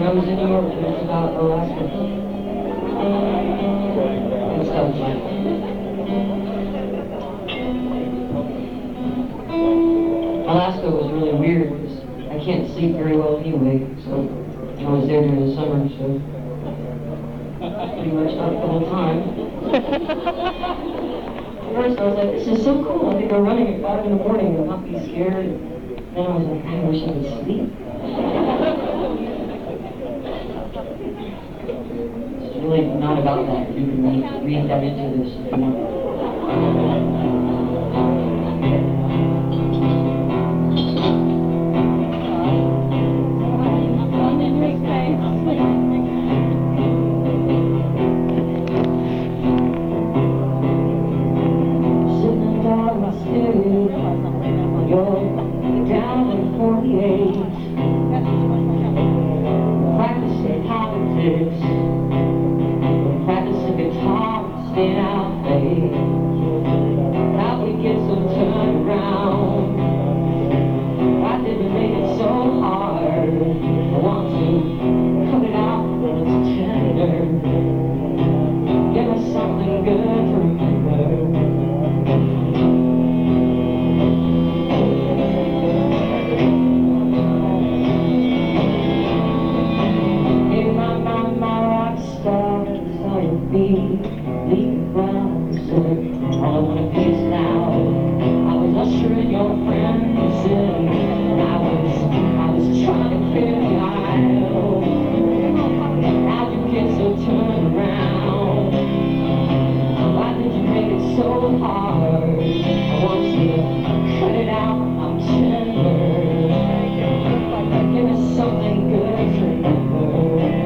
I was in New York, it was about Alaska. And stuff like that. Alaska was really weird because I can't sleep very well anyway, so I was there during the summer, so pretty much up the whole time. At first I was like, this is so cool, I could go running at 5 in the morning and not be scared. Then I was like, I wish I could sleep. It's really not about that. You can read that into this if you want. Down in 48, practicing politics, practicing guitar, staying out late. How we get so turned around? Why did we make it so hard? I want to cut it out when it's tender. Give us something good to remember. Leaving ground, all I want to be is now. I was ushering your friends in, and I was trying to clear the aisle. How'd you get so turned around? Why did you make it so hard? I want you to cut it out, I'm tender. Give us something good to remember.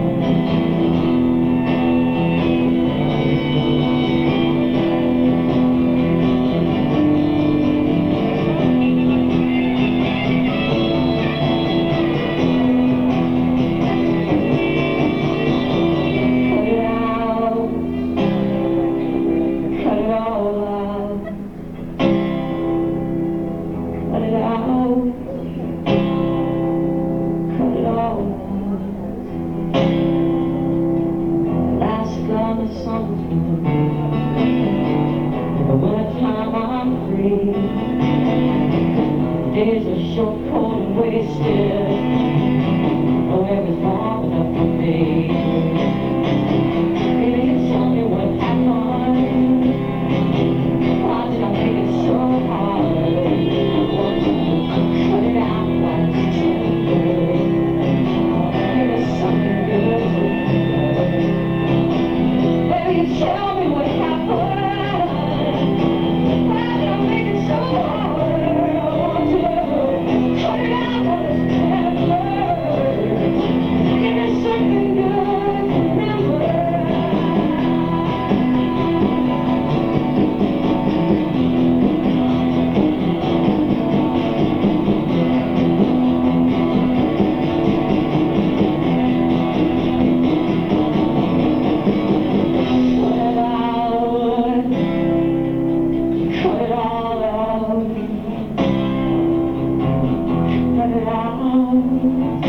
Days are short, cold, and wasted. Oh, everything's long enough for me. Baby, you tell me what happened. Why did I make it so hard? I want to cut it out while it's tender. Give us something good to remember. Baby, you tell me what happened. Why did I make it so hard? Cut it out.